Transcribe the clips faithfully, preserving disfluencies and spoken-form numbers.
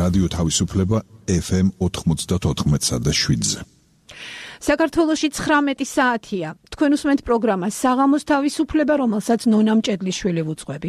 რადიო თავისუფლება ეფ ემ ოთხმოცდაოთხ და შვიდზე. საქართველოში ცხრამეტი საათია. თქვენ უსმენთ პროგრამას საღამოს თავისუფლება, რომელსაც ნონა მჭედლიშვილი ვუძღვები.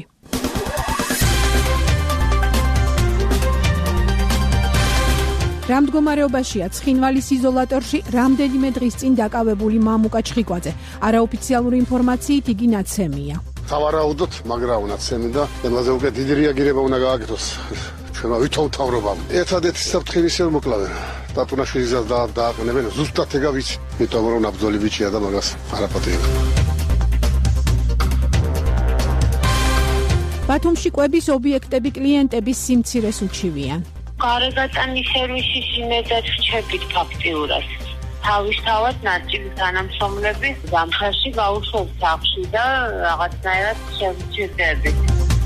რა მდგომარეობაშია ცხინვალის იზოლატორში რამდენიმე დღის წინ დაკავებული მამუკა ჩხიკვაძე? არაოფიციალური ინფორმაციით იგი ნაცემია. სავარაუდოდ, მაგრამ ნაცემი და ყველაზე უკვე დიდი რეაგირება უნდა გააკეთოს ჩვენმა ვითომთავრობამ. ერთადერთი საფრთხილი ისევ მოკლავენ. დატუნაშვილისაც დააყენებენ ზუსტად ეგა ვიცი. იმიტომ რომ ნაბრძოლი ბიჭია და მაგას არაპატიება. ბათუმში კვების ობიექტები კლიენტების სიმცირეს უჩივიან. გარეგატანის სერვისის იმედად ვჩებით ფაქტიურად. თავისთავად ნაწილი თანამშრომლები ზამთარში გაუშვებთ სახლში და რაღაცნაირად შევჩერდებით.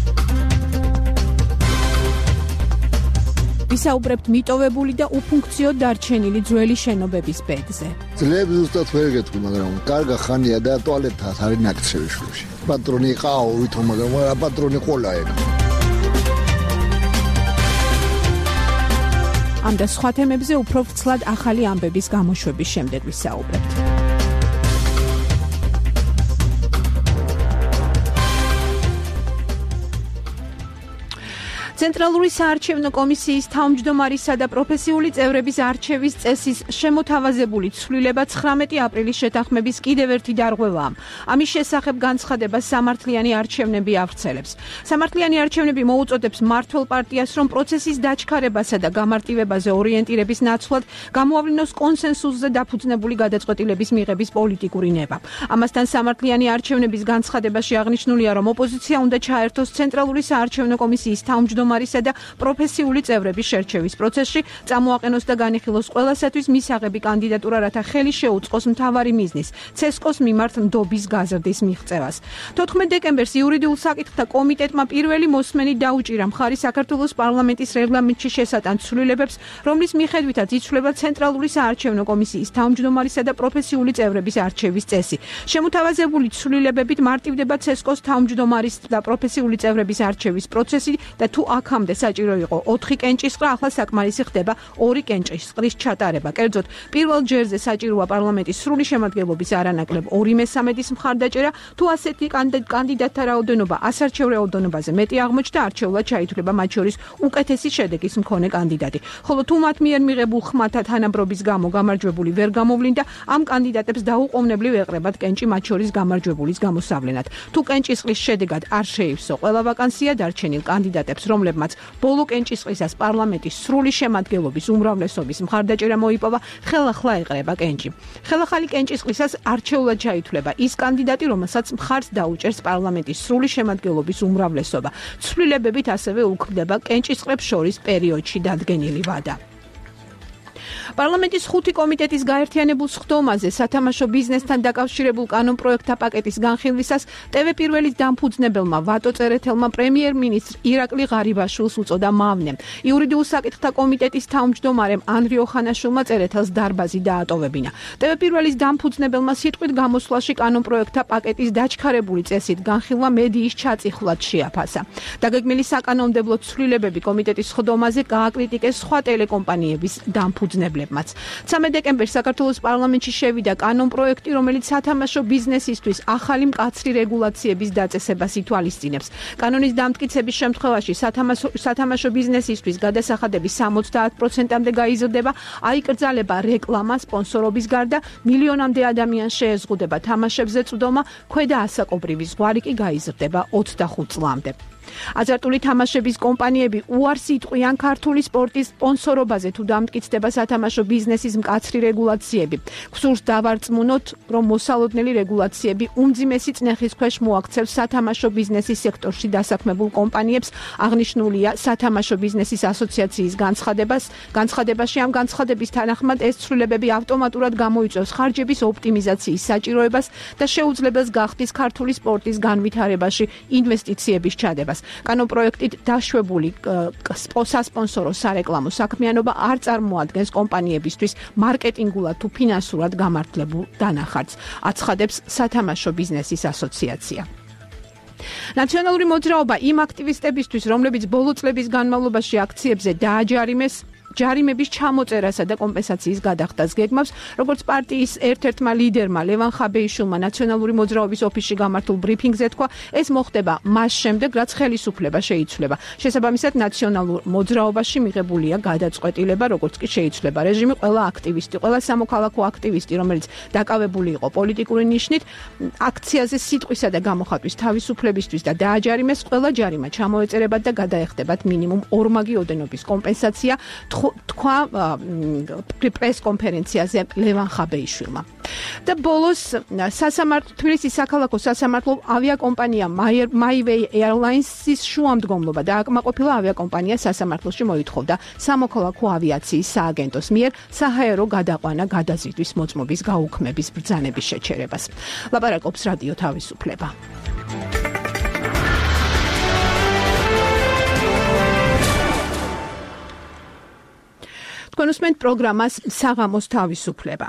ვისაუბრებთ მიტოვებული და უფუნქციო დარჩენილი ძველი შენობების ბედზე. ძლებს ზუსტად ვერ გეტყვი, მაგრამ კარგა ხანია და ტუალეტად არის ნაკცევი შულში. პატრონი ყაო ვითომ, მაგრამ რა პატრონი ყოლა ეკ. ამ და სხვა თემებზე უფრო ვრცლად ახალი ამბების გამოშვების შემდეგ ვისაუბრებთ. ცენტრალური საარჩევნო კომისიის თავმჯდომარისა და პროფესიული წევრების არჩევის წესის შემოთავაზებული ცვლილება ცხრამეტი აპრილის შეთანხმების კიდევ ერთი დარღვევაა. ამის შესახებ განცხადებას სამართლიანი არჩევნები ავრცელებს. სამართლიანი არჩევნები მოუწოდებს მმართველ პარტიას, რომ პროცესის დაჩქარებასა და გამარტივებაზე ორიენტირების ნაცვლად გამოავლინოს კონსენსუსზე დაფუძნებული გადაწყვეტილების მიღების პოლიტიკური ნება. ამასთან სამართლიანი არჩევნების განცხადებაში აღნიშნულია, რომ ოპოზიცია უნდა ჩაერთოს ცენტრალური საარჩევნო კომისიის თავმჯდომარისა და პროფესიული წევრების შერჩევის პროცესში, წამოაყენოს და განიხილოს ყველასათვის მისაღები კანდიდატურა, რათა ხელი შეუწყოს მთავარი მიზნის, ცესკოს მიმართ ნდობის გაზრდის მიღწევას. თოთხმეტ დეკემბერს იურიდიულ საკითხთა კომიტეტმა პირველი მოსმენით დაუჭირა მხარი საქართველოს პარლამენტის რეგლამენტში შესატან ცვლილებებს, რომლის მიხედვითაც იცვლება ცენტრალური საარჩევნო კომისიის თავმჯდომარისა და პროფესიული წევრების არჩევის წესი. შემოთავაზებული ცვლილებებით მარტივდება ცესკოს თავმჯდომარის და პროფესიული წევრების არჩევის პროცესი და თუ აქამდე საჭირო იყო ოთხი კენჭისყრა, ახლა საკმარისი ხდება ორი კენჭისყრის ჩატარება. კერძოდ, პირველ ჯერზე საჭიროა პარლამენტის სრული შემადგენლობის არანაკლებ ორი მესამედის მხარდაჭერა, თუ ასეთი კანდიდატთა რაოდენობა ასარჩევ რაოდენობაზე მეტი აღმოჩნდა, არჩეულად ჩაითვლება მათ შორის უკეთესი შედეგის მქონე კანდიდატი. ხოლო თუ მათ მიერ მიღებულ ხმათა თანაბრობის გამო გამარჯვებული ვერ გამოვლინდა, ამ კანდიდატებს დაუყოვნებლივ ეყრებათ კენჭი მათ შორის გამარჯვებულის გამოსავლენად. თუ კენჭისყრის შედეგად არ შეივსო ყველა ვაკანსია, დარჩენილ კანდიდატებს, რომლებმაც ბოლო კენჭისყრისას პარლამენტის სრული შემადგენლობის უმრავლესობის მხარდაჭერა მოიპოვა, ხელახლა ეყრება კენჭი. ხელახალი კენჭისყრისას არჩეულად ჩაითვლება ის კანდიდატი, რომელსაც მხარს დაუჭერს პარლამენტის სრული შემადგენლობის უმრავლესობა. ცვლილებებით ასევე უქმდება კენჭისყრებს შორის პერიოდში დადგენილი ვადა. პარლამენტის ხუთი კომიტეტის გაერთიანებულ სხდომაზე სათამაშო ბიზნესთან დაკავშირებულ კანონპროექტთა პაკეტის განხილვისას ტევ პირველის დამფუძნებელმა ვატო წერეთელმა პრემიერ-მინისტრ ირაკლი ღარიბაშვილს უწოდა მავნე. იურიდიულ საკითხთა კომიტეტის თავმჯდომარემ ანრი ოხანაშვილმა წერეთელს დარბაზი დაატოვებინა. ტევ პირველის დამფუძნებელმა სიტყვით გამოსვლაში კანონპროექტთა პაკეტის დაჩქარებული წესით განხილვა მედიის ჩაწიხვლად შეაფასა. დაგეგმილი საკანონმდებლო ცვლილებები კომიტეტის სხდომაზე გააკრიტიკეს სხვა ტელეკომპანიების დამფუძნებლებმაც. მცამეტ დეკემბერს საქართველოს პარლამენტში შევიდა კანონპროექტი, რომელიც სათამაშო ბიზნესისთვის ახალი მკაცრი რეგულაციების დაწესებას ითვალისწინებს. კანონის დამტკიცების შემთხვევაში სათამაშო, სათამაშო ბიზნესისთვის გადასახადების სამოცდაათ პროცენტამდე გაიზრდება, აიკრძალება რეკლამა, სპონსორობის გარდა მილიონამდე ადამიანს შეეზღუდება თამაშებზე წვდომა, ქვედა ასაკობრივი ზღვარი კი გაიზრდება ოცდახუთ წლამდე. აზარტული თამაშების კომპანიები უარს იტყვიან ქართული სპორტის სპონსორობაზე, თუ დამტკიცდება სათამაშო ბიზნესის მკაცრი რეგულაციები. გსურს დავარწმუნოთ, რომ მოსალოდნელი რეგულაციები უმძიმესი წნეხის ქვეშ მოაქცევს სათამაშო ბიზნესის სექტორში დასაქმებულ კომპანიებს, აღნიშნულია სათამაშო ბიზნესის ასოციაციის განცხადებას. განცხადებაში ამ განცხადების თანახმად ეს ცვლილებები ავტომატურად გამოიწვევს ხარჯების ოპტიმიზაციის საჭიროებას და შეუძლებს გახდის ქართული სპორტის განვითარებაში ინვესტიციების ჩადებას. კანონპროექტით დაშვებული სასპონსორო სარეკლამო საქმიანობა არ წარმოადგენს კომპანიებისთვის მარკეტინგულად თუ ფინანსურად გამართლებულ დანახარჯს, აცხადებს სათამაშო ბიზნესის ასოციაცია. ნაციონალური მოძრაობა იმ აქტივისტებისთვის, რომლებიც ბოლო წლების განმავლობაში აქციებზე დააჯარიმეს, ჯარიმების ჩამოწერასა და კომპენსაციის გადახდას გეგმავს, როგორც პარტიის ერთ-ერთმა ლიდერმა ლევან ხაბეიშვილმა ნაციონალური მოძრაობის ოფისში გამართულ ბრიფინგზე თქვა, ეს მოხდება მას შემდეგ, რაც ხელისუფლება შეიცვლება. შესაბამისად, ნაციონალურ მოძრაობაში მიღებულია გადაწყვეტილება, როგორც კი შეიცვლება რეჟიმი, ყველა აქტივისტი, ყველა სამოქალაქო აქტივისტი, რომელიც დაკავებული იყო პოლიტიკური ნიშნით, აქციაზე სიტყვისა და გამოხატვის თავისუფლებისთვის და დააჯარიმეს, ყველა ჯარიმა ჩამოეწერებათ და გადაეხდებათ მინიმუმ ორმაგი ოდენობის კომპენსაცია. თქვა პრეს კონფერენციაზე ლევან ხაბეიშვილმა. და ბოლოს სასამართლო თბილისის საქალაქო სასამართლო ავიაკომპანია MyWay Airlines-ის შუამდგომლობა დააკმაყოფილა ავიაკომპანია სასამართლოში მოითხოვდა სამოქალაქო ავიაციის სააგენტოს მიერ საჰაერო გადაყვანა გადაზიდვის მოწმობის გაუქმების ბრძანების შეჩერებას. ლაპარაკობს რადიო თავისუფლება. თქვენ უსმენთ პროგრამას საღამოს თავისუფლება.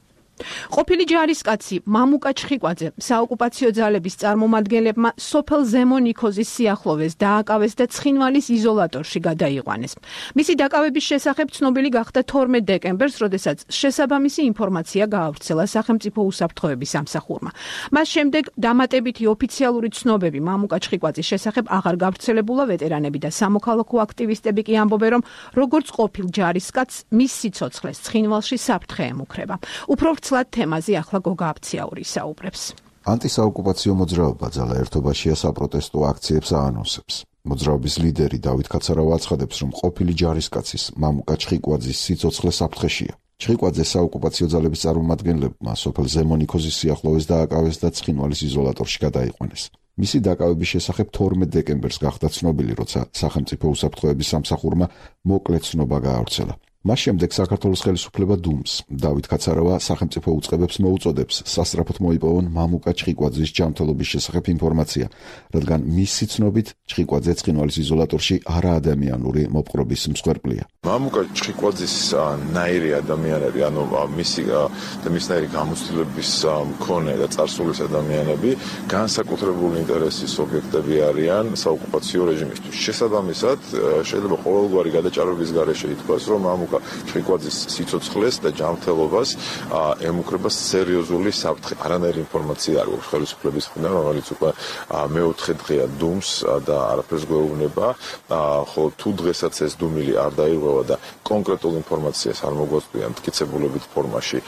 ყოფილი ჯარისკაცი მამუკა ჩხიკვაძე საოკუპაციო ძალების წარმომადგენლებმა სოფელ ზემონიქოზის სიახლოვეს დააკავეს და ცხინვალის იზოლატორში გადაიყვანეს. მისი დაკავების შესახებ ცნობილი გახდა თორმეტ დეკემბერს, როდესაც შესაბამისი ინფორმაცია გაავრცელა სახელმწიფო უსაფრთხოების სამსახურმა. მას შემდეგ დამატებითი ოფიციალური ცნობები მამუკა ჩხიკვაძის შესახებ აღარ გავრცელებულა, ვეტერანები და სამოქალაქო აქტივისტები კი ამბობენ, რომ როგორც ყოფილ ჯარისკაცს მის სიცოცხლეს ცხინვალში საფრთხე ემუქრება. უფრო ვრცლად თემაზე ახლა გოგა აფციაური საუბრებს. ანტისაოკუპაციო მოძრაობა ძალა ერთობაშია საპროტესტო აქციებს აანონსებს. მოძრაობის ლიდერი დავით კაცარავა აცხადებს, რომ ყოფილი ჯარისკაცის მამუკა ჩხიკვაძის სიცოცხლე საფრთხეშია. ჩხიკვაძე საოკუპაციო ძალების წარმომადგენლებმა სოფელ ზემონიქოზის სიახლოვეს დააკავეს და ცხინვალის იზოლატორში გადაიყვანეს. მისი დაკავების შესახებ თორმეტ დეკემბერს გახდა ცნობილი, როცა სახელმწიფო უსაფრთხოების სამსახურმა მოკლე ცნობა გაავრცელა. მას შემდეგ საქართველოს ხელისუფლება დუმს დავით კაცარავა სახელმწიფო უწყებებს მოუწოდებს სასწრაფოდ მოიპოვონ მამუკა ჩხიკვაძის ჯანმრთელობის შესახებ ინფორმაცია, რადგან მისი ცნობით ჩხიკვაძე ცხინვალის იზოლატორში არაადამიანური მოპყრობის მსხვერპლია. მამუკა ჩხიკვაძის ნაირი ადამიანები, ანუ მისი და მისნაირი გამოცდილების მქონე და წარსულის ადამიანები განსაკუთრებული ინტერესის ობიექტები არიან საოკუპაციო რეჟიმისთვის. შესაბამისად, შეიძლება ყოველგვარი გადაჭარბების გარეშე ითქვას, რომ მამუკა ჩხიკვაძის სიცოცხლეს და ჯანმრთელობას ემუქრება სერიოზული საფრთხე. არანაირი ინფორმაცია არ გვაქვს ხელისუფლების მხრიდან, რომელიც უკვე მეოთხე დღეა დუმს და არაფერს გვეუბნება, ხოლო თუ დღესაც ეს დუმილი არ დაირღვევა და კონკრეტულ ინფორმაციას არ მოგვაწვიან მტკიცებულებით ფორმაში,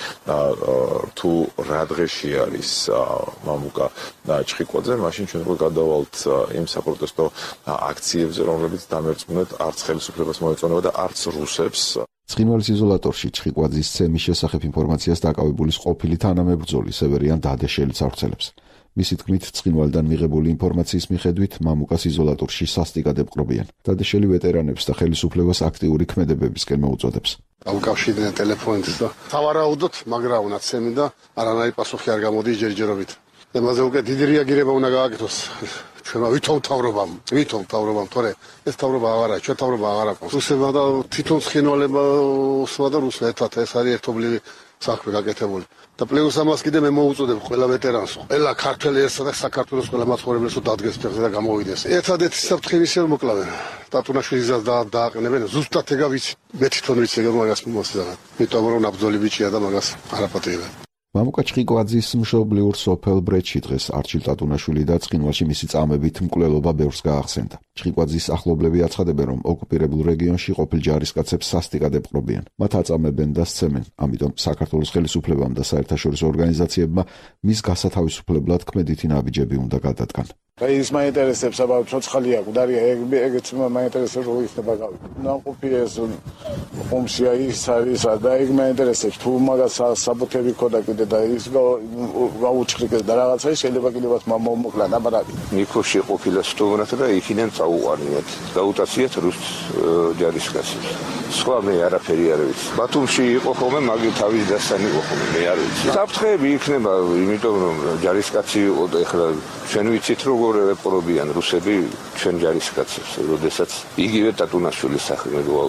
თუ რა დღეში არის მამუკა ჩხიკვაძე, მაშინ ჩვენ უკვე გადავალთ იმ საპროტესტო აქციებზე, რომლებიც დამერწმუნეთ არც ხელისუფლებას მოეწონება და არც რუსებს. ცხინვალის იზოლატორში ჩხიკვაძის ცემის შესახებ ინფორმაციას დაკავებულის ყოფილი თანამებრძოლი სევერიან დადეშელიც ავრცელებს. მისი თქმით, ცხინვალიდან მიღებული ინფორმაციის მიხედვით მამუკას იზოლატორში სასტიკად ებყრობიან. დადეშელი ვეტერანებს და ხელისუფლებას აქტიური ქმედებებისკენ მოუწოდებს. დავუკავშირდნენ ტელეფონით და სავარაუდოდ მაგრა უნდა ცემი და არანაირი პასუხი არ გამოდის ჯერჯერობით. ამაზე უკვე დიდი რეაგირება უნდა გააკეთოს. ჩვენმა ვითომ თავრობამ, ვითომ თავრობამ, თორე ეს თავრობა აღარა, ჩვენ თავრობა აღარ აქვს. რუსებმა და თვითონ ცხინვალებმა და რუსმა ერთად ეს არის ერთობლივი საქმე გაკეთებული. და პლუს ამას კიდე მე მოუწოდებ ყველა ვეტერანს, ყველა ქართველი ერთსა და საქართველოს ყველა მაცხოვრებელს დადგეს ფეხზე და გამოვიდეს. ერთადერთი საფრთხე ისე მოკლავენ. ტატუნაშვილისაც დააყენებენ, ზუსტად ეგა ვიცი. მე თვითონ ვიცი ეგ მაგას მომოსწრა. იმიტომ რომ ნაბრძოლი ბიჭია და მაგას არაპატიებენ. მამუკა ჩხიკვაძის მშობლიურ სოფელ ბრეთში დღეს არჩილ ტატუნაშვილი და ცხინვალში მისი წამებით მკვლელობა ბევრს გაახსენდა. ჩხიკვაძის ახლობლები აცხადებენ, რომ ოკუპირებულ რეგიონში ყოფილ ჯარისკაცებს სასტიკად ებყრობიან. მათ აწამებენ და სცემენ. ამიტომ საქართველოს ხელისუფლებამ და საერთაშორისო ორგანიზაციებმა მის გასათავისუფლებლად ქმედითი ნაბიჯები უნდა გადადგან. აი ის მაინტერესებს აბა ცოცხალია, გუდარია, ეგეც მაინტერესებს რო იქნება გავი. ნაყოფი ეს ხომშია ის არის და ეგ მაინტერესებს თუ მაგას საბუთები ქონდა კიდე და ის გაუჩხრიკეს და რაღაცა შეიძლება კიდევაც მომოკლან აბარაკი. ნიკოში ყოფილა სტუმრად და იქიდან წაუყარიათ. გაუტაციათ რუს ჯარისკაცი. სხვა მე არაფერი არ ვიცი. ბათუმში იყო ხოლმე მაგი თავის დასანი იყო ხოლმე მე არ ვიცი. საფრთხეები იქნება, იმიტომ რომ ჯარისკაცი იყო და ეხლა ჩვენ ვიცით როგორ ეპყრობიან რუსები ჩვენ ჯარისკაცებს, როდესაც იგივე ტატუნაშვილის სახელი გავავიღოთ.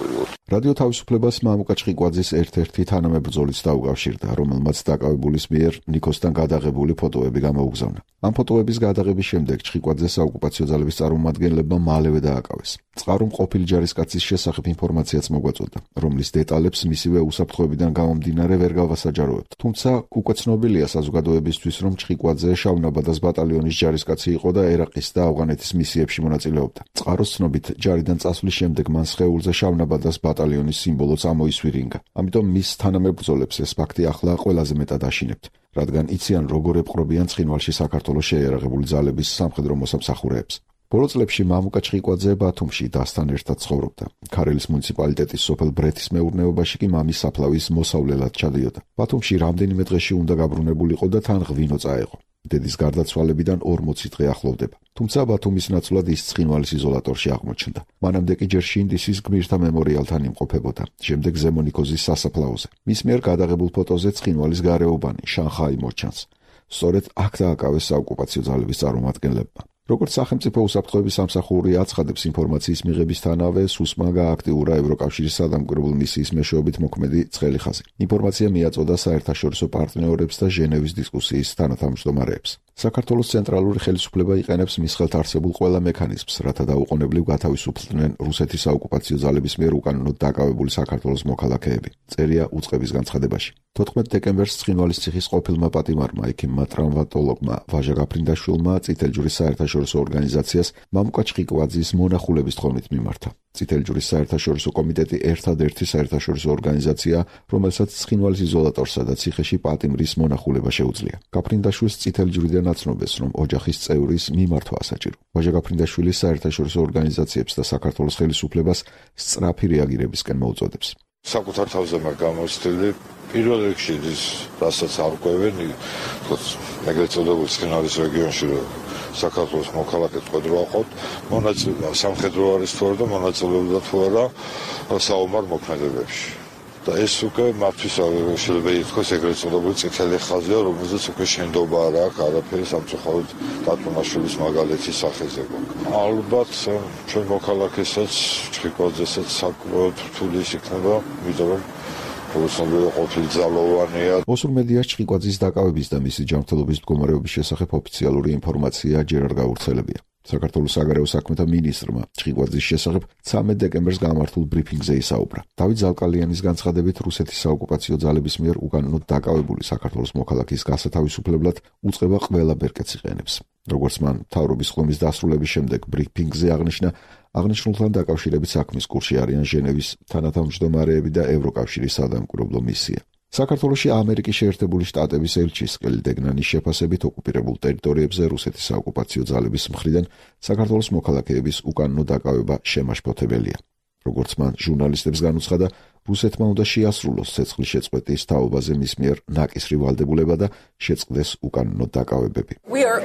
რადიო თავისუფლებას მამუკა ჩხიკვაძის ერთ-ერთი თანამებრძოლიც დაუკავშირდა, რომელმაც დაკავებულის მიერ ნიკოსთან გადაღებული ფოტოები გამოუგზავნა. ამ ფოტოების გადაღების შემდეგ ჩხიკვაძეს საოკუპაციო ძალების წარმომადგენლებმა მალევე დააკავეს. წყარომ ყოფილი ჯარისკაცის შესახებ ინფორმაციაც მოგვაწოდა, რომლის დეტალებს მისივე უსაფრთხოებიდან გამომდინარე ვერ გავასაჯაროებთ. თუმცა უკვე ცნობილია საზოგადოებისთვის, რომ ჩხიკვაძე შავნაბადას ბატალიონის ჯარისკაცი იყო და ერაყის და ავღანეთის მისიებში მონაწილეობდა. წყაროს ცნობით, ჯარიდან წასვლის შემდეგ მან სხეულზე შავნაბადას ბატალიონის სიმბოლოც ამოისვირინგა. ამიტომ მის თანამებრძოლებს ეს ფაქტი ახლა ყველაზე მეტად აშინებთ, რადგან იციან როგორ ეპყრობიან ცხინვალში საქართველოს შეიარაღებული ძალების სამხედრო მოსამსახურეებს. ბოლო წლებში მამუკა ჩხიკვაძე ბათუმში დასთან ერთად ცხოვრობდა. ქარელის მუნიციპალიტეტის სოფელ ბრეთის მეურნეობაში კი მამის საფლავის მოსავლელად ჩადიოდა. ბათუმში რამდენიმე დღეში უნდა გაბრუნებულიყო და თან ღვინო წაეღო. დედის გარდაცვალებიდან ორმოცი დღე ახლოვდება. თუმცა ბათუმის ნაცვლად ის ცხინვალის იზოლატორში აღმოჩნდა. მანამდე კი ჯერ შინდისის გმირთა მემორიალთან იმყოფებოდა, შემდეგ ზემონიკოზის სასაფლაოზე. მის მიერ გადაღებულ ფოტოზე ცხინვალის გარეუბანი, შანხაი მოჩანს. სწორედ აქ დააკავეს საოკუპაციო ძალების წარმომადგენლებმა. როგორც სახელმწიფო უსაფრთხოების სამსახური აცხადებს, ინფორმაციის მიღებისთანავე სუსმა გააქტიურა ევროკავშირის სადამკვირვებლო მისიის მეშვეობით მოქმედი ცხელი ხაზი. ინფორმაცია მიაწოდა საერთაშორისო პარტნიორებს და ჟენევის დისკუსიის თანათავმჯდომარეებს. საქართველოს ცენტრალური ხელისუფლება იყენებს მის ხელთ არსებულ ყველა მექანიზმს, რათა დაუყოვნებლივ გათავისუფლდნენ რუსეთის საოკუპაციო ძალების მიერ უკანონოდ დაკავებული საქართველოს მოქალაქეები. წერია უწყების განცხადებაში. თოთხმეტ დეკემბერს ცხინვალის ციხის ყოფილმა პატიმარმა, ექიმმა ტრავმატოლოგმა ვაჟა გაფრინდაშვილმა წითელი ჯვრის საერთაშორისო ორგანიზაციას მამუკა ჩხიკვაძის მონახულების თხოვნით მიმართა. წითელი ჯვრის საერთაშორისო კომიტეტი ერთადერთი საერთაშორისო ორგანიზაცია, რომელსაც ცხინვალის იზოლატორსა და ციხეში პატიმრის მონახულება შეუძლია. გაფრინდაშვილს წითელი ჯვრიდან აცნობეს, რომ ოჯახის წევრის მიმართვა ასაჭირო. ვაჟა გაფრინდაშვილი საერთაშორისო ორგანიზაციებს და საქართველოს ხელისუფლებას სწრაფი რეაგირებისკენ მოუწოდებს. საკუთარ თავზე მაგ გამოცდილი პირველ რიგში ის რასაც არკვევენ, თქოს, ეგრეთ წოდებულ ცხინვალის რეგიონში საქართველოს მოქალაქეებს ყვედრავყოთ, მონაწილეობა სამხედრო არის თუ არა და მონაწილეობდა თუ არა საომარ მოქმედებებში. და ეს უკვე მათთვის შეიძლება ითქვას ეგრეთ წოდებული წითელი ხაზია, რომელზეც უკვე შენდობა არ აქვს არაფერი სამწუხაროდ დატუნაშვილის მაგალითის სახეზე. ალბათ ჩვენ მოქალაქესაც, ჩხიკვაძესაც საკმაოდ რთული იქნება, იმიტომ რომ უცნობია ყოფილი ძალოვანია. ოსურ მედიას ჩხიკვაძის დაკავების და მისი ჯანმრთელობის მდგომარეობის შესახებ ოფიციალური ინფორმაცია ჯერ არ გავრცელებია. საქართველოს საგარეო საქმეთა მინისტრმა ჩხიკვაძის შესახებ ცამეტ დეკემბერს გამართულ ბრიფინგზე ისაუბრა. დავით ზალკალიანის განცხადებით, რუსეთის საოკუპაციო ძალების მიერ უკანონოდ დაკავებული საქართველოს მოქალაქის გასათავისუფლებლად უწყება ყველა ბერკეტს იყენებს. როგორც მან მთავრობის ხომის დასრულების შემდეგ ბრიფინგზე აღნიშნა, აღნიშნულთან დაკავშირებით საქმის კურსში არიან ჟენევის თანათავმჯდომარეები და ევროკავშირის სადამკვირვებლო მისია. საქართველოში ამერიკის შეერთებული შტატების ელჩის კელიდეგნანის შეფასებით ოკუპირებულ ტერიტორიებზე რუსეთის საოკუპაციო ძალების მხრიდან საქართველოს მოქალაქეების უკანონო დაკავება შემაშფოთებელია. როგორც მან ჟურნალისტებს განუცხადა, რუსეთმა უნდა შეასრულოს ცეცხლის შეწყვეტის თაობაზე მის მიერ ნაკისრი ვალდებულება და შეწყდეს უკანონო დაკავებები.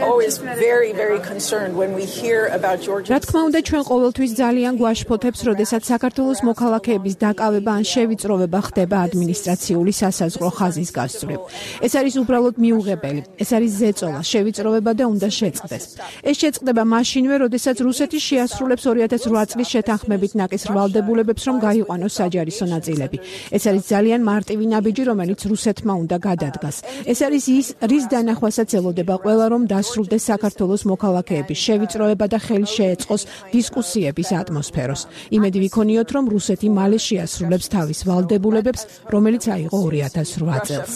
რა თქმა უნდა, ჩვენ ყოველთვის ძალიან გვაშფოთებს, როდესაც საქართველოს მოქალაქეების დაკავება ან შევიწროვება ხდება ადმინისტრაციული სასაზღვრო ხაზის გასწვრივ. ეს არის უბრალოდ მიუღებელი. ეს არის ზეწოლა, შევიწროვება და უნდა შეწყდეს. ეს შეწყდება მაშინვე, როდესაც რუსეთი შეასრულებს ორი ათას ოთხ წლის შეთანხმებით ნაკისრ ვალდებულებებს, რომ გაიყვანოს საჯარისო ნაწილები. ეს არის ძალიან მარტივი ნაბიჯი, რომელიც რუსეთმა უნდა გადადგას. ეს არის ის, რის დანახვასაც ელოდება ყველა, რომ დასრულდეს საქართველოს მოქალაქეების შევიწროვება და ხელი შეეწყოს დისკუსიების ატმოსფეროს. იმედი ვიქონიოთ, რომ რუსეთი მალე შეასრულებს თავის ვალდებულებებს, რომელიც აიღო ორი ათას ოთხ წელს.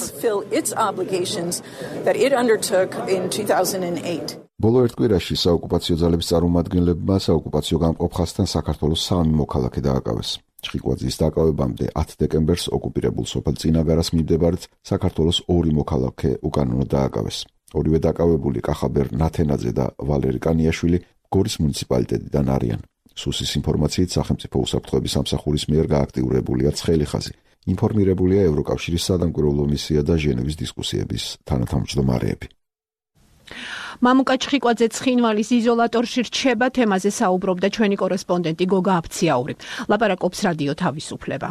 ბოლო ერთ კვირაში საოკუპაციო ძალების წარმომადგენლებმა საოკუპაციო გამყოფ ხაზთან საქართველოს სამი მოქალაქე დააკავეს. ჩხიკვაძის დაკავებამდე ათი დეკემბერს ოკუპირებულ სოფელ წინაგარას მიმდებარედ საქართველოს ორი მოქალაქე უკანონოდ დააკავეს. ორივე დაკავებული კახაბერ ნათენაძე და ვალერი კანიაშვილი გორის მუნიციპალიტეტიდან არიან. სუსის ინფორმაციით სახელმწიფო უსაფრთხოების სამსახურის მიერ გააქტიურებულია ცხელი ხაზი. ინფორმირებულია ევროკავშირის სადამკვირვებლო მისია და ჟენევის დისკუსიების თანათავმჯდომარეები. მამუკა ჩხიკვაძე ცხინვალის იზოლატორში რჩება, თემაზე საუბრობდა ჩვენი კორესპონდენტი გოგა აფციაური. ლაპარაკობს რადიო თავისუფლება.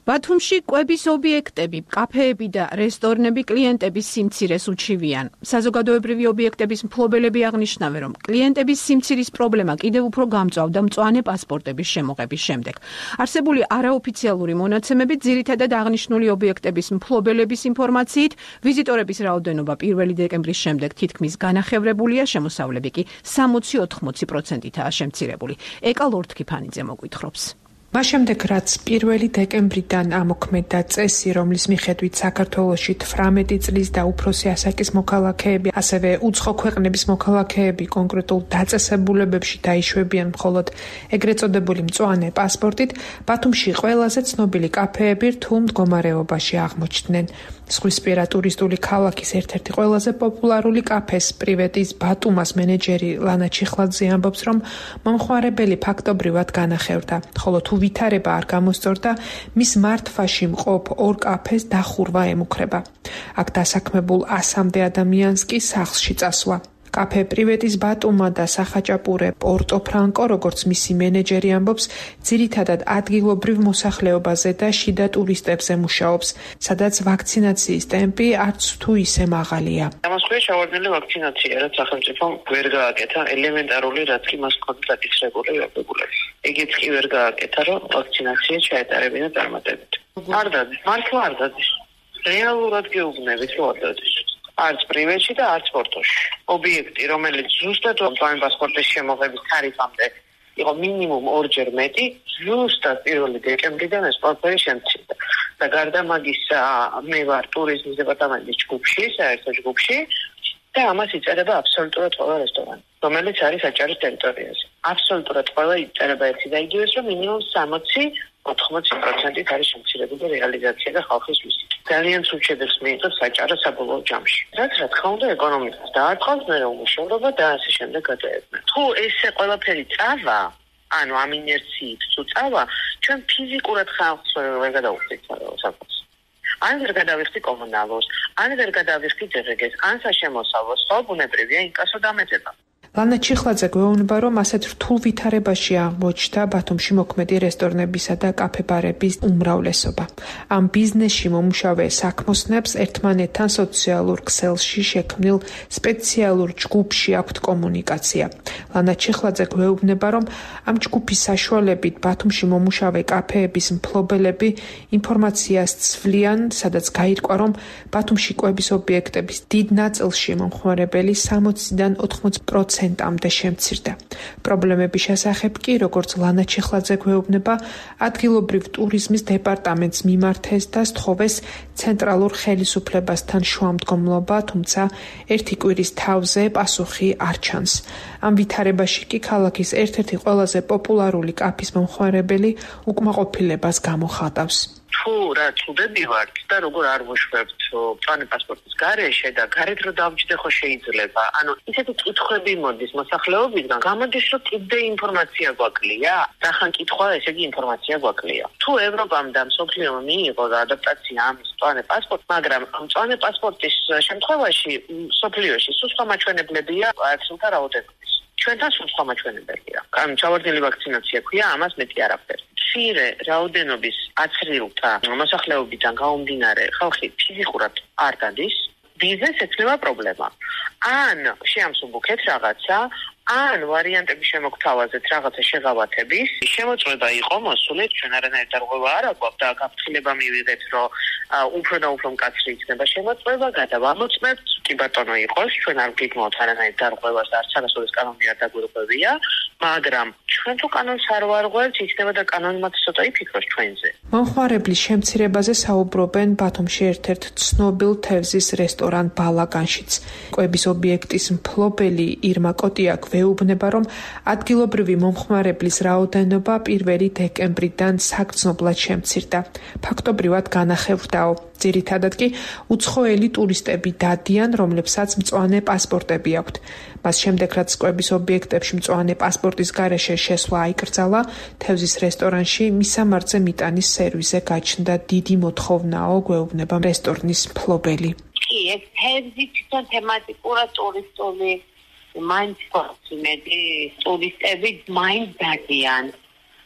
ბათუმში კვების ობიექტები, კაფეები და რესტორნები კლიენტების სიმცირეს უჩივიან. საზოგადოებრივი ობიექტების მფლობელები აღნიშნავენ, რომ კლიენტების სიმცირის პრობლემა კიდევ უფრო გამწვავდა მწვანე პასპორტების შემოღების შემდეგ. არსებული არაოფიციალური მონაცემებით ძირითადად აღნიშნული ობიექტების მფლობელების ინფორმაციით, ვიზიტორების რაოდენობა პირველი დეკემბრის შემდეგ თითქმის განახევრებულია, შემოსავლები კი სამოცი ოთხმოცი პროცენტითაა შემცირებული. ეკა ლორთქიფანიძე მოგვითხრობს. მას შემდეგ, რაც პირველი დეკემბრიდან ამოქმედა წესი, რომლის მიხედვით საქართველოში თვრამეტი წლის და უფროსი ასაკის მოქალაქეები, ასევე უცხო ქვეყნების მოქალაქეები კონკრეტულ დაწესებულებებში დაიშვებიან მხოლოდ ეგრეთ წოდებული მწვანე პასპორტით, ბათუმში ყველაზე ცნობილი კაფეები რთულ მდგომარეობაში აღმოჩნდნენ. ზღვისპირა ტურისტული ქალაქის ერთ-ერთი ყველაზე პოპულარული კაფეს პრივეტის ბატუმას მენეჯერი ლანა ჩიხლაძე ამბობს, რომ მომხმარებელი ფაქტობრივად განახევრდა, ხოლო თუ ვითარება არ გამოსწორდა, მის მართვაში მყოფ ორ კაფეს დახურვა ემუქრება. აქ დასაქმებულ ასამდე ადამიანს კი სახლში წასვლა. კაფე პრივეტის ბატუმა და სახაჭაპურე პორტო ფრანკო, როგორც მისი მენეჯერი ამბობს, ძირითადად ადგილობრივ მოსახლეობაზე და შიდა ტურისტებზე მუშაობს, სადაც ვაქცინაციის ტემპი არც თუ ისე მაღალია. ამასხვია ჩავარდნილი ვაქცინაცია, რაც სახელმწიფომ ვერ გააკეთა ელემენტარული, რაც კი მას ჰქონდა დაკისრებული ვებულები. ეგეც კი ვერ გააკეთა, რომ ვაქცინაცია ჩაეტარებინა წარმატებით. არ დადის, მართლა არ დადის. რეალურად გეუბნებით, რომ არ დადის. არც პრივეტში და არც პორტოში. ობიექტი, რომელიც ზუსტად მწვანე პასპორტის შემოღების თარიფამდე იყო მინიმუმ ორჯერ მეტი, ზუსტად პირველი დეკემბრიდან ეს ყველაფერი შემცირდა. და გარდა მაგისა, მე ვარ ტურიზმის დეპარტამენტის ჯგუფში, საერთო ჯგუფში, და ამას იწერება აბსოლუტურად ყველა რესტორანი, რომელიც არის აჭარის ტერიტორიაზე. აბსოლუტურად ყველა იწერება ერთი და იგივეს, რომ მინიმუმ სამოცი ოთხმოცი პროცენტით არის შემცირებული რეალიზაცია და ხალხის ვიზიტი. ძალიან სულ შედევს მიიღებს საჭარო საბოლოო ჯამში. რაც რა თქმა უნდა ეკონომიკას დაარტყავს, მერე უმუშევრობა და ასე შემდეგ გადაეცემა. თუ ესე ყველაფერი წავა, ანუ ამ ინერციით თუ წავა, ჩვენ ფიზიკურად ხალხს ვერ გადავუხდით საკუთს. ან ვერ გადავიხდი კომუნალურს, ან ვერ გადავიხდი ძეგლს, ან საშემოსავლოს, ხო ბუნებრივია ინკასო დამეწება. ლანა ჩიხლაძე გვეუბნება, რომ ასეთ რთულ ვითარებაში აღმოჩნდა ბათუმში მოქმედი რესტორნებისა და კაფე-ბარების უმრავლესობა. ამ ბიზნესში მომუშავე საქმოსნებს ერთმანეთთან სოციალურ ქსელში შექმნილ სპეციალურ ჯგუფში აქვთ კომუნიკაცია. ლანა ჩიხლაძე გვეუბნება, რომ ამ ჯგუფის საშუალებით ბათუმში მომუშავე კაფეების მფლობელები ინფორმაციას ცვლიან, სადაც გაირკვა, რომ ბათუმში კვების ობიექტების დიდ ნაწილში მომხმარებელი სამოციდან ოთხმოცი პროცენტამდე შემცირდა. პრობლემების შესახებ კი, როგორც ლანა ჩიხლაძე გვეუბნება, ადგილობრივ ტურიზმის დეპარტამენტს მიმართეს და სთხოვეს ცენტრალურ ხელისუფლებასთან შუამდგომლობა, თუმცა ერთი კვირის თავზე პასუხი არ ჩანს. ამ ვითარებაში კი ქალაქის ერთ-ერთი ყველაზე პოპულარული კაფის მომხმარებელი უკმაყოფილებას გამოხატავს. თუ რა წუდები ვართ და როგორ არ ვუშვებთ მწვანე პასპორტის გარეშე და გარეთ რო დავჯდე ხო შეიძლება. ანუ ისეთი კითხვები მოდის მოსახლეობისგან, გამოდის რომ კიდე ინფორმაცია გვაკლია, დახან კითხვა, ესე იგი ინფორმაცია გვაკლია. თუ ევროპამ და მსოფლიომ მიიღო ადაპტაცია ამის მწვანე პასპორტი, მაგრამ მწვანე პასპორტის შემთხვევაში მსოფლიოში სხვა მაჩვენებლებია არცულთა რაოდენობის. ჩვენთან სხვა მაჩვენებელია. ანუ ჩავარდნილი ვაქცინაცია ქვია, ამას მეტი არაფერი. მცირე რაოდენობის აცრილთა მოსახლეობიდან გაუმდინარე ხალხი ფიზიკურად არ დადის, ბიზნეს ეცნება პრობლემა. ან შეამსუბუქეთ რაღაცა, ან ვარიანტები შემოგთავაზეთ რაღაცა შეღავათების, შემოწმება იყო მოსული, ჩვენ არანაირ დარღვევა არ აქვს და გაფრთხილება მივიღეთ, რომ უფრო და უფრო მკაცრი იქნება შემოწმება, გადავამოწმებთ, კი ბატონო იყოს, ჩვენ არ გიგმოთ არანაირ დარღვევას და არც არასოდეს კანონი არ დაგვირღვევია, მაგრამ ჩვენ თუ კანონს არ ვარღვევთ, იქნება და კანონი მათ ცოტა იფიქროს ჩვენზე. მომხმარებლის შემცირებაზე საუბრობენ ბათუმში ერთ-ერთ ცნობილ თევზის რესტორან ბალაგანშიც. კვების ობიექტის მფლობელი ირმა კოტია გვეუბნება, რომ ადგილობრივი მომხმარებლის რაოდენობა პირველი დეკემბრიდან საგრძნობლად შემცირდა. ფაქტობრივად განახევრდაო. ძირითადად კი უცხოელი ტურისტები დადიან, რომლებსაც მწვანე პასპორტები აქვთ. მას შემდეგ, რაც კვების ობიექტებში მწვანე პასპორტის გარეშე შესვლა აიკრძალა, თევზის რესტორანში მისამართზე მიტანის სერვისზე გაჩნდა დიდი მოთხოვნაო, გვეუბნება რესტორნის მფლობელი. კი, ეს თევზი თვითონ თემატიკურად ტურისტული მაინც კონსუმენტი ტურისტები მაინც დადიან.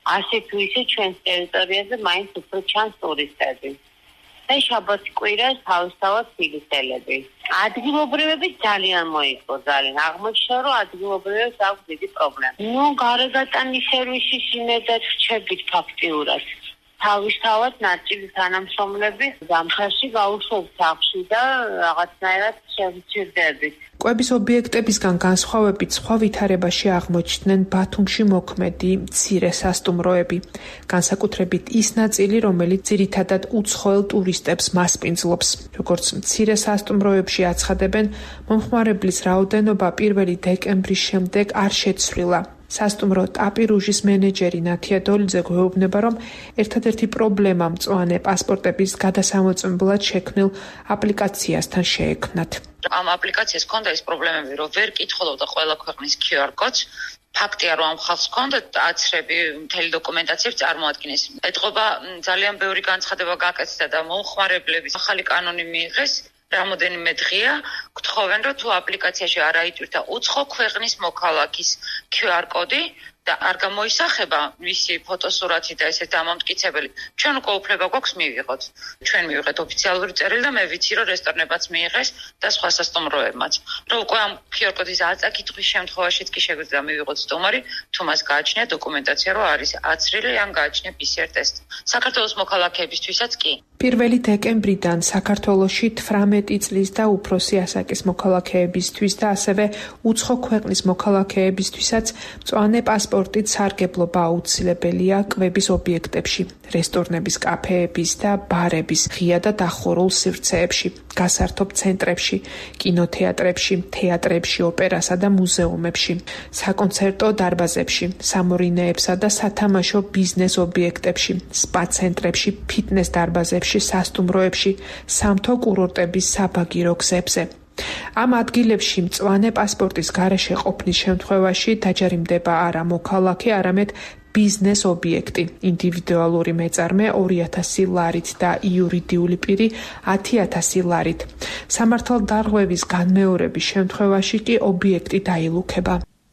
ასე თუ ისე ჩვენს ტერიტორიაზე მაინც უფრო ჩანს ტურისტები. და შაბათი კვირას თავისთავად ფილისელები. ადგილობრივები ძალიან მოიყო ძალიან. აღმოჩნდა რომ ადგილობრივებს აქვს დიდი პრობლემა. ნუ გარეგატანის სერვისის იმედად რჩებით ფაქტიურად. თავისთავად ნაწილი თანამშრომლები ზამთარში გაუშვებთ სახლში და რაღაცნაირად შევჭირდებით. კვების ობიექტებისგან განსხვავებით სხვა ვითარებაში აღმოჩნდნენ ბათუმში მოქმედი მცირე სასტუმროები. განსაკუთრებით ის ნაწილი, რომელიც ძირითადად უცხოელ ტურისტებს მასპინძლობს. როგორც მცირე სასტუმროებში აცხადებენ, მომხმარებლის რაოდენობა პირველი დეკემბრის შემდეგ არ შეცვლილა. სასტუმრო ტაპირუჟის მენეჯერი ნათია დოლიძე გვეუბნება, რომ ერთადერთი პრობლემა მწვანე პასპორტების გადასამოწმებლად შექმნილ აპლიკაციასთან შეექმნათ. ამ აპლიკაციას ჰქონდა ის პრობლემები, რომ ვერ კითხულობდა ყველა ქვეყნის კიუ არ კოდს. ფაქტია, რომ ამ ხალხს ჰქონდა აცრები მთელი დოკუმენტაციებს წარმოადგენს. ეთყობა ძალიან ბევრი განცხადება გაკეთდა და მომხმარებლების ახალი კანონი მიიღეს. რამოდენიმე დღეა გთხოვენ, რომ თუ აპლიკაციაში არ აიტვირთა უცხო ქვეყნის მოქალაქის კიუ არ კოდი და არ გამოისახება მისი ფოტოსურათი და ესეთ დამამტკიცებელი, ჩვენ უკვე უფლება გვაქვს მივიღოთ. ჩვენ მივიღეთ ოფიციალური წერილი და მე ვიცი, რომ რესტორნებაც მიიღეს და სხვა სასტუმროებმაც. რომ უკვე ამ კიუ არ კოდის აწაკითხვის შემთხვევაშიც კი შეგვიძლია მივიღოთ სტუმარი, თუ მას გააჩნია დოკუმენტაცია, რომ არის აცრილი ან გააჩნია პი სი არ ტესტი. საქართველოს მოქალაქეებისთვისაც კი. პირველი დეკემბრიდან საქართველოში თვრამეტი წლის და უფროსი ასაკის მოქალაქეებისთვის და ასევე უცხო ქვეყნის მოქალაქეებისთვისაც მწვანე პასპორტით სარგებლობა აუცილებელია კვების ობიექტებში, რესტორნების, კაფეების და ბარების, ღია და დახურულ სივრცეებში, გასართობ ცენტრებში, კინოთეატრებში, თეატრებში, ოპერასა და მუზეუმებში, საკონცერტო დარბაზებში, სამორინეებსა და სათამაშო ბიზნეს ობიექტებში, სპა ცენტრებში, ფიტნეს დარბაზებში, სასტუმროებში, სამთო კურორტების საბაგირო გზებზე. ამ ადგილებში მწვანე პასპორტის გარეშე ყოფნის შემთხვევაში დაჯერიმდება არა მოქალაქე, არამედ ბიზნეს ობიექტი, ინდივიდუალური მეწარმე ორი ათასი ლარით და იურიდიული პირი ათი ათასი ლარით. სამართალდარღვევის განმეორების შემთხვევაში კი ობიექტი დაილუქება.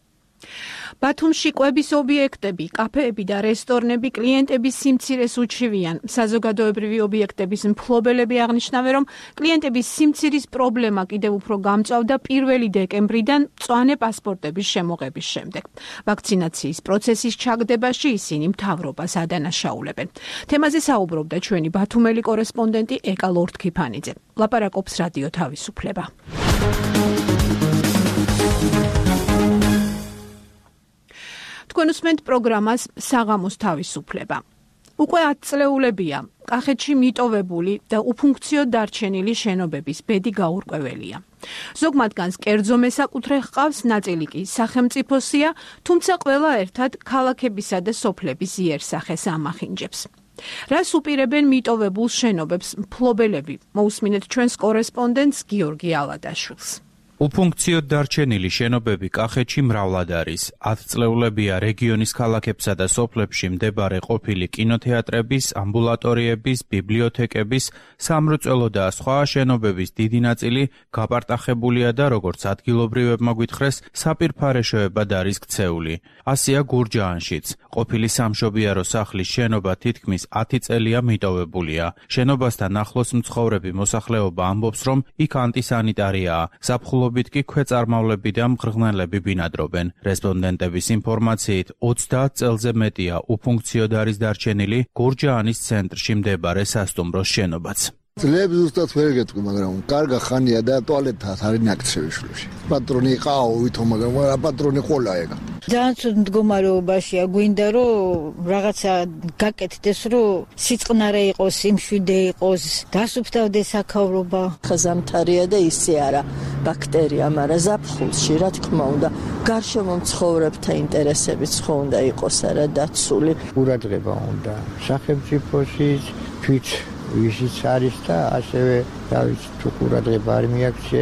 ბათუმში კვების ობიექტები, კაფეები და რესტორნები კლიენტების სიმცირეს უჩივიან. საზოგადოებრივი ობიექტების მფლობელები აღნიშნავენ, რომ კლიენტების სიმცირის პრობლემა კიდევ უფრო გამწვავდა პირველი დეკემბრიდან მწვანე პასპორტების შემოღების შემდეგ. ვაქცინაციის პროცესის ჩაგდებაში ისინი მთავრობას ადანაშაულებენ. თემაზე საუბრობდა ჩვენი ბათუმელი კორესპონდენტი ეკა ლორთქიფანიძე. ლაპარაკობს რადიო თავისუფლება. თქვენ უსმენთ პროგრამას საღამოს თავისუფლება. უკვე ათ წლეულებია კახეთში მიტოვებული და უფუნქციო დარჩენილი შენობების ბედი გაურკვეველია. ზოგ მათგანს კერძო მესაკუთრე ჰყავს, ნაწილი კი სახელმწიფოსია, თუმცა ყველა ერთად ქალაქებისა და სოფლების იერსახეს ამახინჯებს. რას უპირებენ მიტოვებულ შენობებს მფლობელები? მოусმინეთ ჩვენს კორესპონდენტს გიორგი ალადაშვილს. უფუნქციოდ დარჩენილი შენობები კახეთში მრავლად არის. ათ წლეულებია რეგიონის ქალაქებსა და სოფლებში მდებარე ყოფილი კინოთეატრების, ამბულატორიების, ბიბლიოთეკების, სამრეწველო და სხვა შენობების დიდი ნაწილი გაპარტახებულია და როგორც ადგილობრივებმა გვითხრეს, საპირფარეშოებად არის ქცეული. ასია გურჯაანშიც. ყოფილი სამშობიარო სახლის შენობა თითქმის ათი წელია მიტოვებულია. შენობასთან ახლოს მცხოვრები მოსახლეობა ამბობს, რომ იქ ანტისანიტარიაა. ზაფხულობით კი ქვეწარმავლები და მღრღნელები ბინადრობენ. რესპონდენტების ინფორმაციით, ოცდაათ წელზე მეტია უფუნქციოდ არის დარჩენილი გურჯაანის ცენტრში მდებარე სასტუმროს შენობაც. ძლებს ზუსტად ვერ გეტყვი, მაგრამ კარგა ხანია და ტუალეტად არის ნაკცევი შულში. პატრონი ყაო ვითო, მაგრამ რა პატრონი ყოლა ეგა. ძალიან ცუდ მდგომარეობაშია, გვინდა რომ რაღაცა გაკეთდეს, რომ სიწყნარე იყოს, იმშვიდე იყოს, დასუფთავდეს აქავრობა. ხაზამთარია და ისე არა ბაქტერია, მაგრამ ზაფხულში რა თქმა უნდა, გარშემო მცხოვრებთა ინტერესებიც ხო უნდა იყოს არა დაცული. ყურადღება უნდა სახელმწიფოსის თვით ვიზიც არის და ასევე დავით თუ ყურადღება არ მიაქციეთ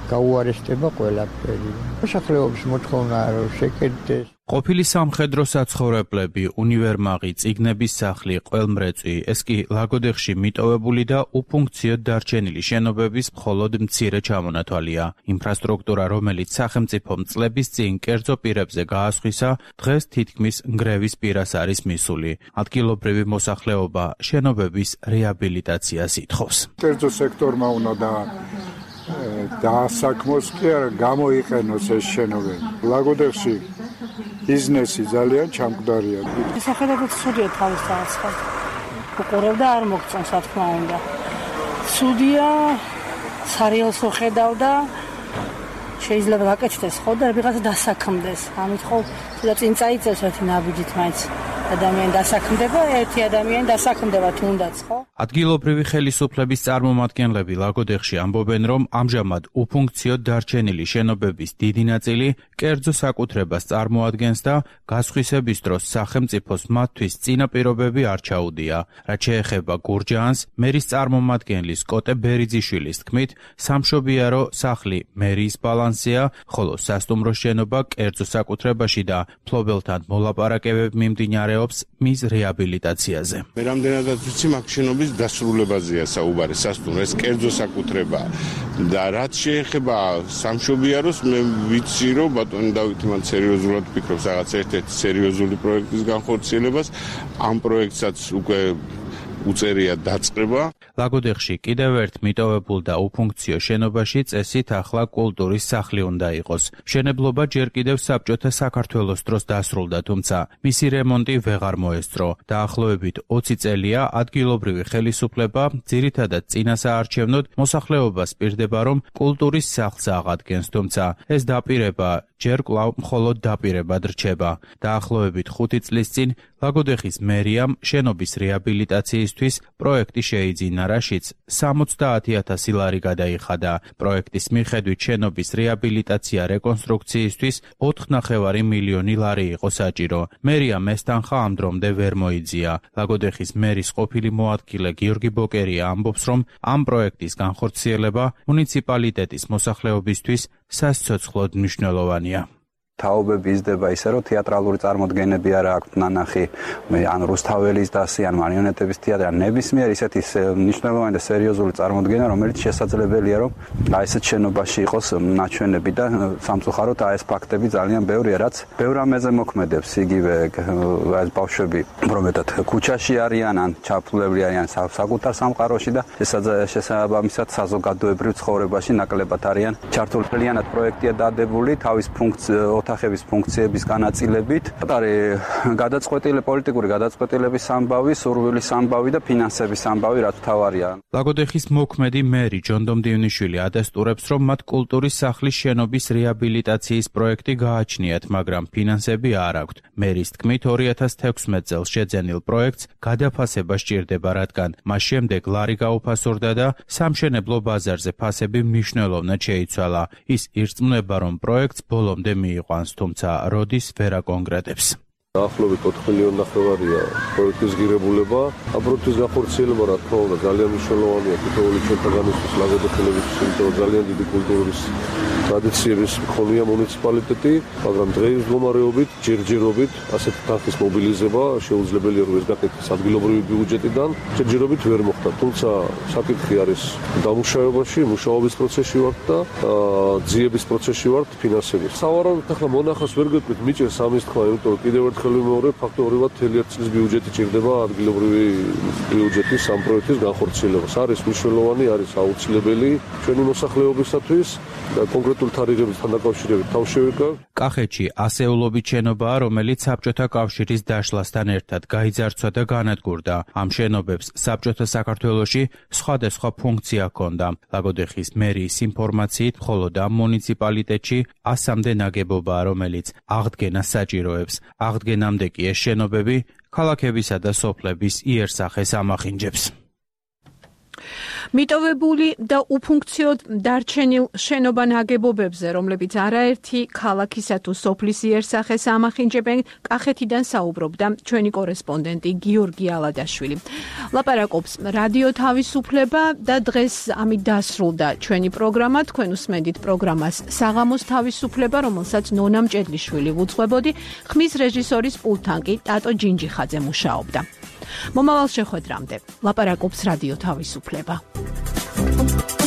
გაუარესდება ყველაფერი. მოსახლეობის მოთხოვნაა რომ შეკეთდეს. ყოფილი სამხედრო საცხოვრებლები, უნივერმაღი, წიგნების სახლი, ყველმრეწვი, ეს კი ლაგოდეხში მიტოვებული და უფუნქციოდ დარჩენილი შენობების მხოლოდ მცირე ჩამონათვალია. ინფრასტრუქტურა, რომელიც სახელმწიფომ წლების წინ კერძო პირებზე გაასხვისა, დღეს თითქმის ნგრევის პირას არის მისული. ადგილობრივი მოსახლეობა შენობების რეაბილიტაციას ითხოვს. კერძო სექტორმა უნდა დაასაქმოს კი არა გამოიყენოს ეს შენობები. ლაგოდეხში ბიზნესი ძალიან ჩამკვდარია. სახელმწიფო ცუდია თავის დააცხად. უყურებდა არ მოგწონს რა თქმა უნდა. ცუდია, სარიელს ხედავდა, შეიძლება გაკეთდეს ხო და ვიღაცა დასაქმდეს. ამით ხო და წინ წაიწევს ერთი ნაბიჯით მაინც. ადამიანი დასაქმდება, ერთი ადამიანი დასაქმდება თუნდაც, ხო? ადგილობრივი ხელისუფლების წარმომადგენლები ლაგოდეხში ამბობენ, რომ ამჟამად უფუნქციოდ დარჩენილი შენობების დიდი ნაწილი კერძო საკუთრებას წარმოადგენს და გასხვისების დროს სახელმწიფოს მათთვის წინაპირობები არ ჩაუდია. რაც შეეხება გურჯაანს, მერის წარმომადგენლის კოტე ბერიძიშვილის თქმით, სამშობიარო სახლი მერის ბალანსია, ხოლო სასტუმრო შენობა კერძო საკუთრებაში და მფლობელთან მოლაპარაკებები მიმდინარეობს მის რეაბილიტაციაზე. მე რამდენადაც ვიცი, მაგ შენობის დასრულებაზეა საუბარი, სასტუმრო, ეს კერძო საკუთრება და რაც შეეხება სამშობიაროს, მე ვიცი, რომ ბატონი დავითი მან სერიოზულად ფიქრობს რაღაც ერთ-ერთი სერიოზული პროექტის განხორციელებას, ამ პროექტსაც უკვე უწერია დაწყება. ლაგოდეხში კიდევ ერთ მიტოვებულ და უფუნქციო შენობაში წესით ახლა კულტურის სახლი უნდა იყოს. მშენებლობა ჯერ კიდევ საბჭოთა საქართველოს დროს დასრულდა, თუმცა მისი რემონტი ვეღარ მოესწრო. დაახლოებით ოცი წელია ადგილობრივი ხელისუფლება ძირითადად წინასაარჩევნოდ მოსახლეობას პირდება, რომ კულტურის სახლს აღადგენს, თუმცა ეს დაპირება ჯერ კვლავ მხოლოდ დაპირებად რჩება. დაახლოებით ხუთი წლის წინ ლაგოდეხის მერიამ შენობის რეაბილიტაციისთვის პროექტი შეიძინა, რაშიც სამოცდაათი ათასი ლარი გადაიხადა. პროექტის მიხედვით შენობის რეაბილიტაცია რეკონსტრუქციისთვის ოთხ ნახევარი მილიონი ლარი იყო საჭირო. მერიამ ეს თანხა ამ დრომდე ვერ მოიძია. ლაგოდეხის მერის ყოფილი მოადგილე გიორგი ბოკერია ამბობს, რომ ამ პროექტის განხორციელება მუნიციპალიტეტის მოსახლეობისთვის სასიცოცხლოდ მნიშვნელოვანია. თაობები იზრდება ისე, რომ თეატრალური წარმოდგენები არა აქვთ ნანახი, ან რუსთაველის დასი, ან მარიონეტების თეატრი, ან ნებისმიერ ისეთი მნიშვნელოვანი და სერიოზული წარმოდგენა, რომელიც შესაძლებელია, რომ აი ესეთ შენობაში იყოს ნაჩვენები და სამწუხაროდ აი ეს ფაქტები ძალიან ბევრია, რაც ბევრ ამაზე მოქმედებს. იგივე ეს ბავშვები, რომელთაც ქუჩაში არიან, ან ჩაფლული არიან საკუთარ სამყაროში და შესაბამისად საზოგადოებრივ ცხოვრებაში ნაკლებად არიან ჩართული. მთლიანად პროექტია დადებული თავის ფუნქციით ოთახების ფუნქციების განაწილებით. არის გადაწყვეტილი პოლიტიკური გადაწყვეტილების ამბავი, სურვილის ამბავი და ფინანსების ამბავი, რაც თავარია. ლაგოდეხის მოქმედი მერი ჯონდომ დიუნიშვილი ადასტურებს, რომ მათ კულტურის სახლის შენობის რეაბილიტაციის პროექტი გააჩნიათ, მაგრამ ფინანსები არ აქვთ. მერის თქმით, ორი ათას თექვსმეტ წელს შეძენილ პროექტს გადაფასება სჭირდება, რადგან მას შემდეგ ლარი გაუფასურდა და სამშენებლო ბაზარზე ფასები მნიშვნელოვნად შეიცვალა. ის ირწმუნება, რომ პროექტს ბოლომდე მიიღო, თუმცა როდის ვერ აკონკრეტებს. დაახლოებით ოთხ მილიონი ნახევარია პროექტის ღირებულება. ამ პროექტის განხორციელება, რა თქმა უნდა, ძალიან მნიშვნელოვანია თითოეული ჩვენთაგანისთვის ლაგოდეხელებისთვის, იმიტომ რომ ძალიან დიდი კულტურის ტრადიციების მქონეა მუნიციპალიტეტი, მაგრამ დღეის მდგომარეობით, ჯერჯერობით ასეთი თანხის მობილიზება შეუძლებელია, რომ ეს გაკეთდეს ადგილობრივი ბიუჯეტიდან, ჯერჯერობით ვერ მოხდა. თუმცა საკითხი არის დამუშავებაში, მუშაობის პროცესში ვართ და ძიების პროცესში ვართ ფინანსების. სავარაუდოდ ახლა მონახავს ვერ გეტყვით, მიჭერს ამის თქვა, იმიტომ რომ კიდევ ერთხელ ვიმეორებ, ფაქტობრივად მთელი ერთი წლის ბიუჯეტი ჭირდება ადგილობრივი ბიუჯეტის ამ პროექტის განხორციელებას. არის მნიშვნელოვანი, არის აუცილებელი ჩვენი მოსახლეობისათვის და კონკრეტული თარიღებთან დაკავშირებით თავშევიკავ. კახეთში ასეულობით შენობაა, რომელიც საბჭოთა კავშირის დაშლასთან ერთად გაიძარცვა და განადგურდა. ამ შენობებს საბჭოთა საქართველოში სხვადასხვა ფუნქცია ჰქონდა. ლაგოდეხის მერიის ინფორმაციით, მხოლოდ ამ მუნიციპალიტეტში ასამდე ნაგებობაა, რომელიც აღდგენას საჭიროებს. აღდგენამდე კი ეს შენობები ქალაქებისა და სოფლების იერსახეს ამახინჯებს. მიტოვებული და უფუნქციოდ დარჩენილ შენობა ნაგებობებზე, რომლებიც არაერთი ქალაქისა თუ სოფლის იერსახეს ამახინჯებენ, კახეთიდან საუბრობდა ჩვენი კორესპონდენტი გიორგი ალადაშვილი. ლაპარაკობს რადიო თავისუფლება და დღეს ამით დასრულდა ჩვენი პროგრამა. თქვენ უსმენდით პროგრამას საღამოს თავისუფლება, რომელსაც ნონა მჭედლიშვილი უძღვებოდი, ხმის რეჟისორის პულტთან კი ტატო ჯინჯიხაძე მუშაობდა. მომავალ შეხვედრამდე ლაპარაკობს რადიო თავისუფლება.